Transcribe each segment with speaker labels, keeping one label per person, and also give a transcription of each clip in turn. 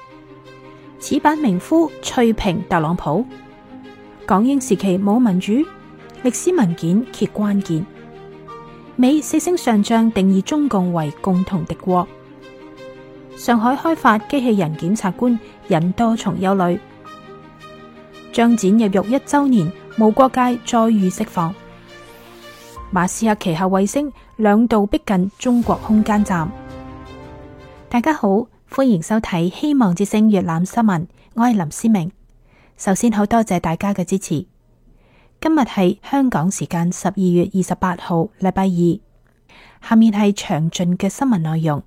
Speaker 1: 此版名夫趣評特朗普，港英時期冇民主，歷史文件揭關鍵。美4星上將定義中共為共同敵國。上海開發機器人檢察官引多重憂慮。張展入獄1週年，無國界再遇釋放。馬斯克旗下衛星2度逼近中國空間站。大家好，歡迎收睇希望之聲粵覽新聞，我係林思明。首先好多謝大家嘅支持。今日係香港時間12月28號，禮拜二。下面係詳盡嘅新聞內容。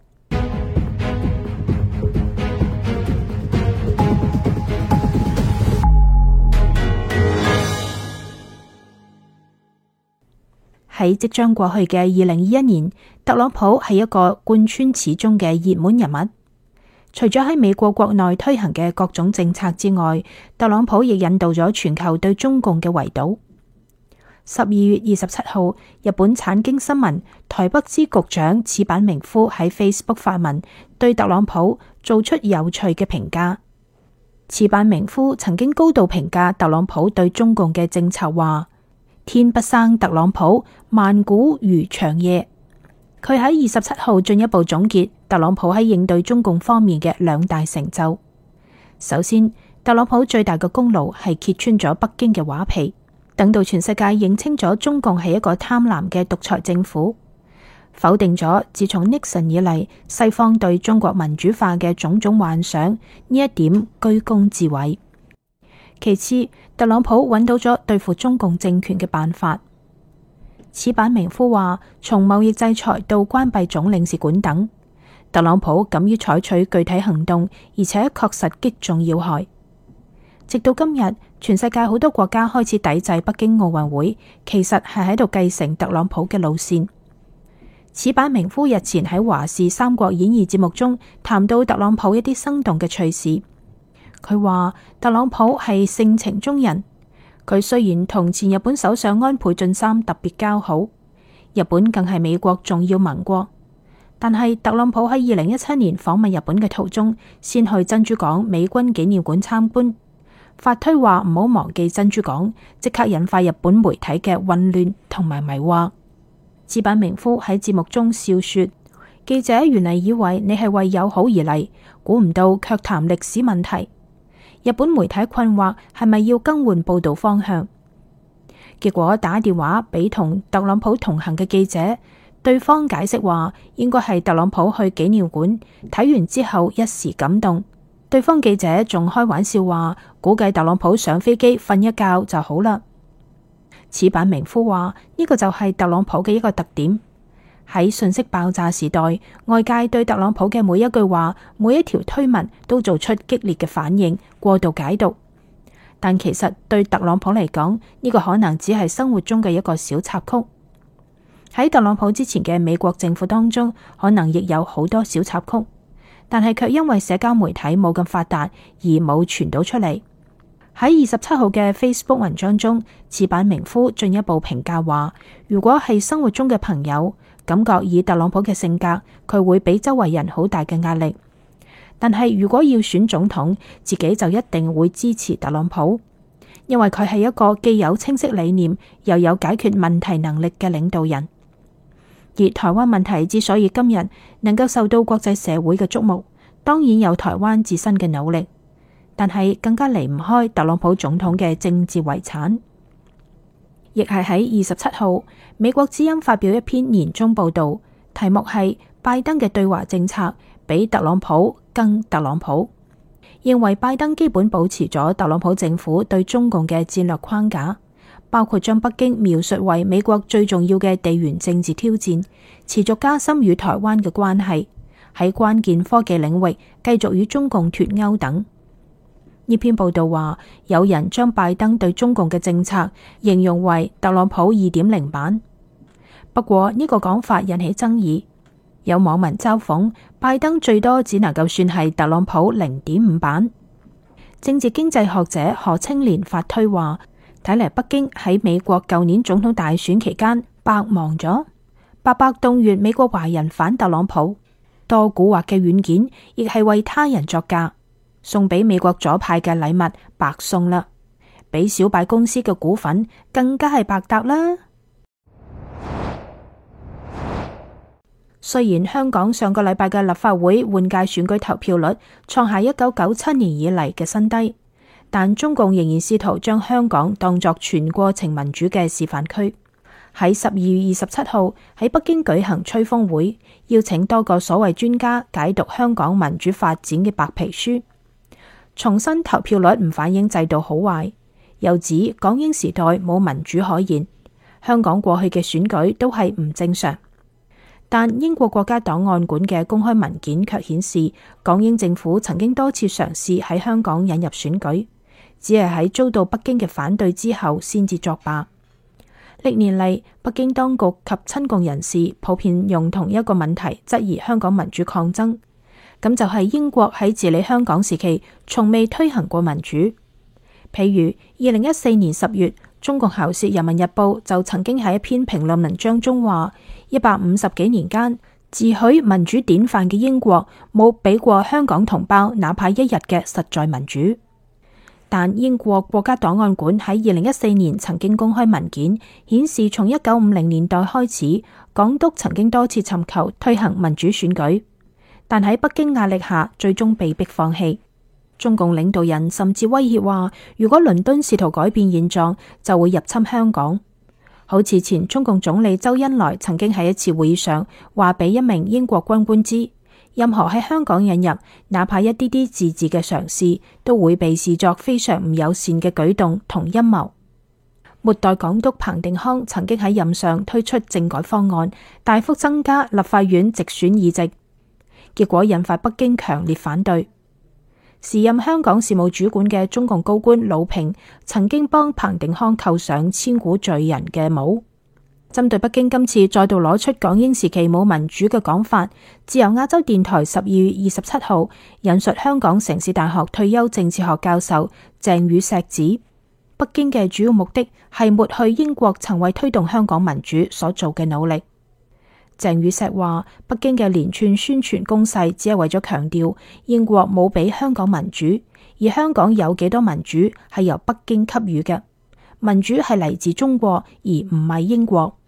Speaker 1: 喺即將過去嘅2021年，特朗普係一個貫穿始終嘅熱門人物。除咗喺美國國內推行嘅各種政策之外，特朗普亦引導咗全球對中共嘅圍堵。12月27號，日本產經新聞台北支局長矢板明夫喺 Facebook 發文，對特朗普做出有趣嘅評價。矢板明夫曾經高度評價特朗普對中共嘅政策，話天不生特朗普，萬古如長夜。佢喺27號進一步總結特朗普喺應對中共方面嘅2大成就。首先，特朗普最大嘅功勞係揭穿咗北京嘅畫皮，等到全世界認清咗中共係一個貪婪嘅獨裁政府，否定咗自從尼克遜以嚟西方對中國民主化嘅種種幻想，呢一點居功至偉。其次，特朗普揾到咗對付中共政權嘅辦法。矢板明夫話，從貿易制裁到關閉總領事館等，特朗普敢於採取具體行動，而且確實擊中要害。直到今日，全世界好多國家開始抵制北京奧運會，其實係喺度繼承特朗普嘅路線。矢板明夫日前喺華視《三國演義》節目中談到特朗普一啲生動嘅趣事。佢話特朗普係性情中人，佢雖然同前日本首相安倍晉三特別交好，日本更係美國重要盟國，但係特朗普喺2017年訪問日本嘅途中，先去珍珠港美軍紀念館參觀，發推話唔好忘記珍珠港，即刻引發日本媒體嘅混亂同埋迷惑。矢板明夫喺節目中笑說，記者原嚟以為你係為友好而嚟，估唔到卻談歷史問題。日本媒體困惑係咪要更換報道方向，結果打電話俾同特朗普同行嘅記者，對方解釋話應該係特朗普去紀念館睇完之後一時感動。對方記者仲開玩笑話，估計特朗普上飛機瞓一覺就好啦。矢板明夫話呢個就係特朗普嘅一個特點。喺信息爆炸時代，外界對特朗普嘅每一句話、每一條推文都做出激烈嘅反應，過度解讀。但其實對特朗普嚟講，呢個可能只係生活中嘅一個小插曲。喺特朗普之前嘅美國政府當中，可能亦有好多小插曲，但係卻因為社交媒體冇咁發達而冇傳到出嚟。喺27號嘅 Facebook 文章中，矢板明夫進一步評價話，如果係生活中嘅朋友，感覺以特朗普嘅性格，佢會俾周圍人好大嘅壓力。但係如果要選總統，自己就一定會支持特朗普，因為佢係一個既有清晰理念，又有解決問題能力嘅領導人。而台灣問題之所以今日能夠受到國際社會嘅矚目，當然有台灣自身嘅努力，但係更加離唔開特朗普總統嘅政治遺產。亦係喺27號，美國之音發表一篇年終報道，題目係拜登嘅對華政策比特朗普更特朗普，認為拜登基本保持咗特朗普政府對中共嘅戰略框架，包括將北京描述為美國最重要嘅地緣政治挑戰，持續加深與台灣嘅關係，喺關鍵科技領域繼續與中共脫鈎等。呢篇報道話，有人將拜登對中共嘅政策形容為特朗普 2.0 版。不過呢個講法引起爭議，有網民嘲諷拜登最多只能夠算係特朗普 0.5 版。政治經濟學者何清漣發推話，睇嚟北京喺美國舊年總統大選期間白忙咗，白白動員美國華人反特朗普。 多蠱惑嘅軟件，亦係為他人作嫁。送俾美國左派嘅禮物白送啦，俾小拜公司嘅股份更加係白搭啦。雖然香港上個禮拜嘅立法會換屆選舉投票率創下1997年以嚟嘅新低，但中共仍然試圖將香港當作全過程民主嘅示範區。喺12月27號喺北京舉行吹風會，邀請多個所謂專家解讀香港民主發展嘅白皮書，重申投票率唔反映制度好壞，又指港英時代冇民主可言，香港過去嘅選舉都係唔正常。但英國國家檔案館嘅公開文件卻顯示，港英政府曾經多次嘗試喺香港引入選舉，只係喺遭到北京嘅反對之後先至作罷。歷年嚟，北京當局及親共人士普遍用同一個問題質疑香港民主抗爭，咁就係英國喺治理香港時期從未推行過民主。譬如2014年10月，中共喉舌《人民日報》就曾經喺一篇評論文章中話，150幾年間，自詡民主典範嘅英國冇俾過香港同胞哪怕一日嘅實在民主。但英國國家檔案館喺2014年曾經公開文件，顯示從1950年代開始，港督曾經多次尋求推行民主選舉，但喺北京壓力下，最終被迫放棄。中共領導人甚至威脅話，如果倫敦試圖改變現狀，就會入侵香港。好似前中共總理周恩來曾經喺一次會議上話俾一名英國軍官知，任何喺香港引入哪怕一啲啲自治嘅嘗試，都會被視作非常唔友善嘅舉動同陰謀。末代港督彭定康曾經喺任上推出政改方案，大幅增加立法院直選議席，結果引發北京強烈反對。時任香港事務主管嘅中共高官魯平曾經幫彭定康扣上千古罪人嘅帽。針對北京今次再度攞出港英時期冇民主嘅講法，自由亞洲電台12月27號引述香港城市大學退休政治學教授鄭宇碩指，北京嘅主要目的係抹去英國曾為推動香港民主所做嘅努力。鄭宇碩話，北京嘅連串宣傳攻勢只係為咗強調英國冇俾香港民主，而香港有幾多民主係由北京給予嘅，民主係嚟自中國而唔係英國。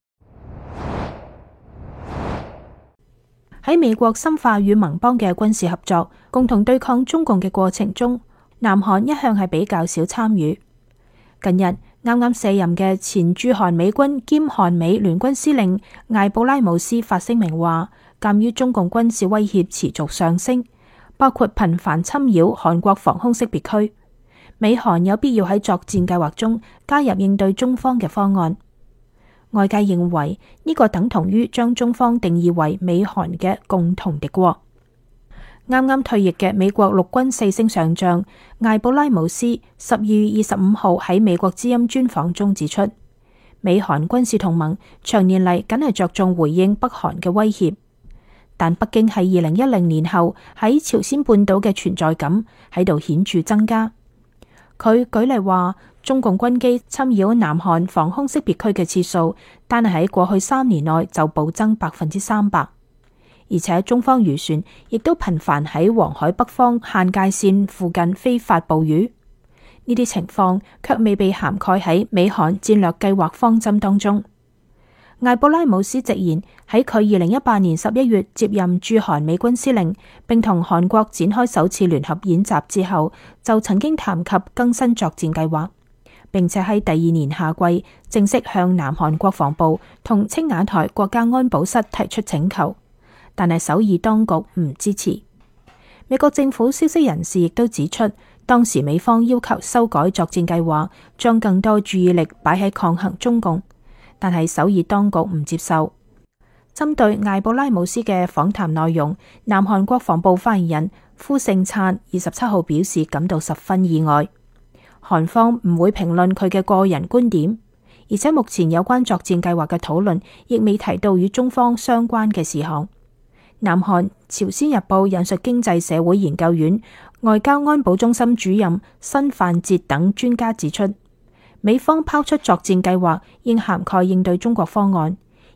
Speaker 1: 喺美國深化與盟邦嘅軍事合作，共同對抗中共嘅過程中，南韓一向係比較少參與。近日啱啱卸任嘅前駐韓美軍兼韓美聯軍司令艾布拉姆斯發聲明話，鑒於中共軍事威脅持續上升，包括頻繁侵擾韓國防空識別區，美韓有必要喺作戰計劃中加入應對中方嘅方案。外界認為呢個等同於將中方定義為美韓嘅共同敵國。啱啱退役嘅美國陸軍4星上將艾布拉姆斯12月25號喺美國之音專訪中指出，美韓軍事同盟長年嚟梗係着重回應北韓嘅威脅，但北京喺2010年後喺朝鮮半島嘅存在感喺度顯著增加。佢舉例話，中共軍機侵擾南韓防空識別區嘅次數，單係喺過去3年內就暴增300%。而且中方漁船亦都頻繁喺黃海北方限界線附近非法捕魚，呢啲情況卻未被涵蓋喺美韓戰略計劃方針當中。艾布拉姆斯直言，喺佢2018年11月接任駐韓美軍司令，並同韓國展開首次聯合演習之後，就曾經談及更新作戰計劃，並且喺第2年夏季正式向南韓國防部同青瓦台國家安保室提出請求。但係首爾當局唔支持。美國政府消息人士亦都指出，當時美方要求修改作戰計劃，將更多注意力擺喺抗衡中共，但係首爾當局唔接受。針對艾布拉姆斯嘅訪談內容，南韓國防部發言人夫勝燦27號表示感到十分意外。韓方唔會評論佢嘅個人觀點，而且目前有關作戰計劃嘅討論亦未提到與中方相關嘅事項。南韓朝鮮日報引述經濟社會研究院外交安保中心主任申範哲等專家指出，美方拋出作戰計劃應涵蓋應對中國方案，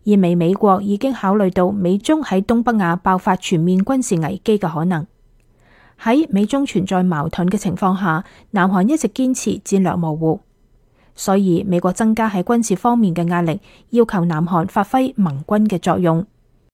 Speaker 1: 意味美國已經考慮到美中喺東北亞爆發全面軍事危機嘅可能。喺美中存在矛盾嘅情況下，南韓一直堅持戰略模糊，所以美國增加喺軍事方面嘅壓力，要求南韓發揮盟軍嘅作用。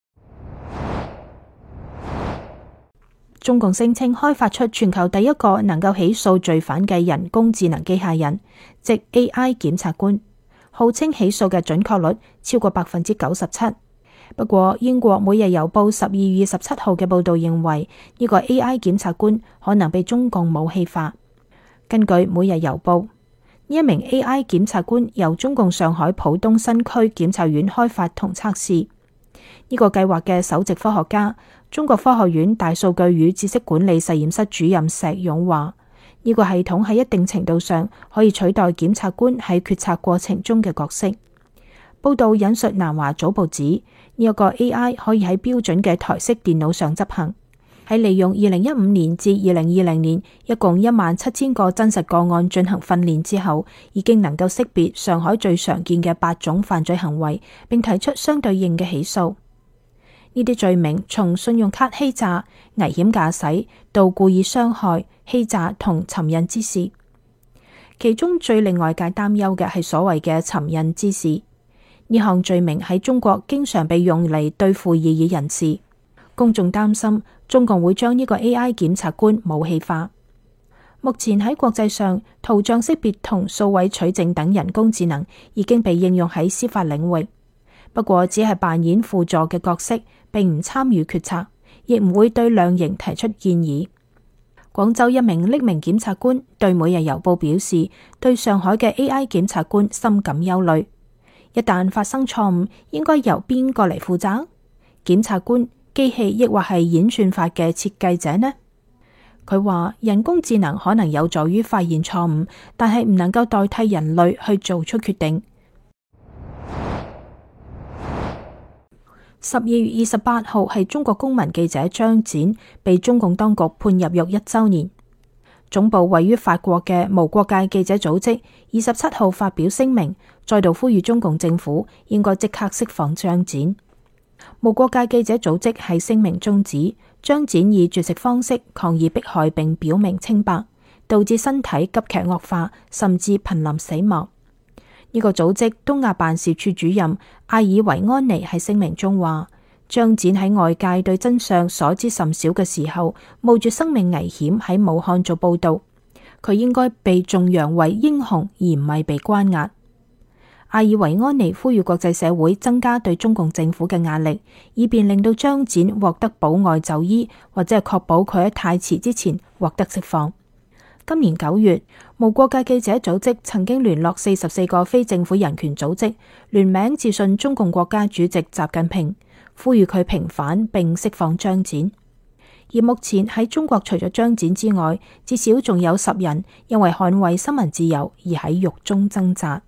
Speaker 1: 中共聲稱開發出全球第一個能夠起訴罪犯嘅人工智能機械人，即 AI 檢察官，號稱起訴嘅準確率超過97%。不過，英國每日郵報12月27號嘅報道認為，呢個 AI 檢察官可能被中共武器化。根據每日郵報，呢一名 AI 檢察官由中共上海浦東新區檢察院開發同測試。呢個計劃嘅首席科學家、中國科學院大數據與知識管理實驗室主任石勇話：呢個系統喺一定程度上可以取代檢察官喺決策過程中嘅角色。報道引述南華早報指，呢一個 AI 可以喺標準嘅台式電腦上執行。喺利用2015年至2020年一共17000個真實個案進行訓練之後，已經能夠識別上海最常見嘅8種犯罪行為，並提出相對應嘅起訴。呢啲罪名從信用卡欺詐、危險駕駛到故意傷害、欺詐同尋釁滋事。其中最令外界擔憂嘅係所謂嘅尋釁滋事。呢項罪名喺中國經常被用嚟對付異議人士。公眾擔心中共會將呢個 AI 檢察官武器化。目前喺國際上，圖像識別同數位取證等人工智能已經被應用喺司法領域，不過只係扮演輔助嘅角色，並唔參與決策，亦唔會對量刑提出建議。廣州一名匿名檢察官對每日郵報表示，對上海嘅 AI 檢察官深感憂慮。一旦發生錯誤，應該由邊個嚟負責？檢察官、機器抑或係演算法嘅設計者呢？佢話人工智能可能有助於發現錯誤，但係唔能夠代替人類去做出決定。12月28號係中國公民記者張展被中共當局判入獄1週年。總部位於法國嘅無國界記者組織27號發表聲明，再度呼籲中共政府應該即刻釋放張展。無國界記者組織喺聲明中指，張展以絕食方式抗議迫害並表明清白，導致身體急劇惡化，甚至瀕臨死亡。呢個組織東亞辦事處主任艾爾維安尼喺聲明中話，張展喺外界對真相所知甚少嘅時候，冒住生命危險喺武漢做報道，佢應該被頌揚為英雄，而唔係被關押。艾爾維安尼呼籲國際社會增加對中共政府嘅壓力，以便令到張展獲得保外就醫，或者係確保佢喺太遲之前獲得釋放。今年9月，無國界記者組織曾經聯絡44個非政府人權組織，聯名致信中共國家主席習近平，呼籲佢平反並釋放張展。而目前喺中國，除咗張展之外，至少仲有10人因為捍衛新聞自由而喺獄中掙扎。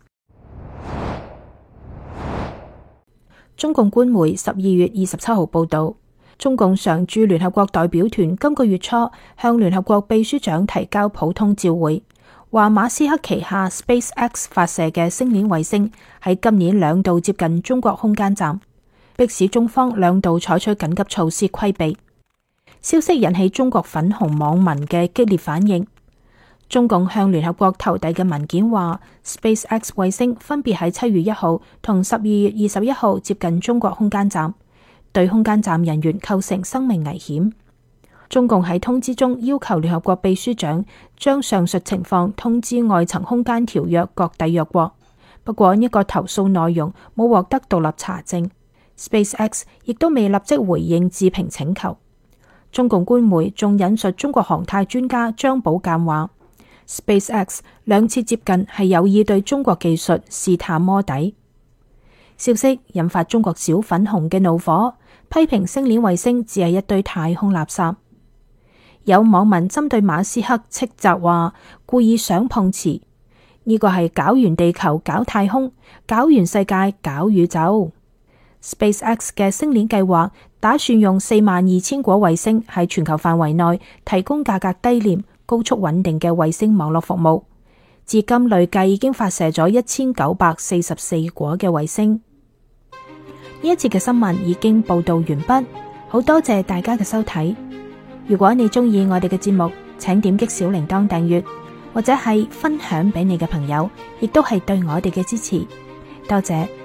Speaker 1: 中共官媒12月27號報道，中共常駐聯合國代表團今個月初向聯合國秘書長提交普通照會，話馬斯克旗下 SpaceX 發射嘅星鏈衛星喺今年2度接近中國空間站，迫使中方2度採取緊急措施規避。消息引起中國粉紅網民嘅激烈反應。中共向聯合國投遞嘅文件話，SpaceX 衛星分別喺7月1號同12月21號接近中國空間站，對空間站人員構成生命危險。中共喺通知中要求聯合國秘書長將上述情況通知外層空間條約各締約國。不過呢個投訴內容冇獲得獨立查證， SpaceX 亦都未立即回應置評請求。中共官媒仲引述中國航太專家張寶鑑話，SpaceX 2次接近係有意對中國技術試探摸底。消息引發中國小粉紅嘅怒火，批評星鏈衛星只係一堆太空垃圾。有網民針對馬斯克斥責話，故意想碰瓷，呢個係搞完地球搞太空，搞完世界搞宇宙。SpaceX 嘅星鏈計劃打算用42000顆衛星喺全球範圍內提供價格低廉、高速穩定嘅衛星網絡服務，至今累計已經發射咗1944顆嘅衛星。 一節嘅新聞已經報道完畢，好多謝大家嘅收睇。如果你中意我哋嘅節目，請點擊小鈴鐺訂閱，或者係分享俾你嘅朋友，亦都係對我哋嘅支持。多謝。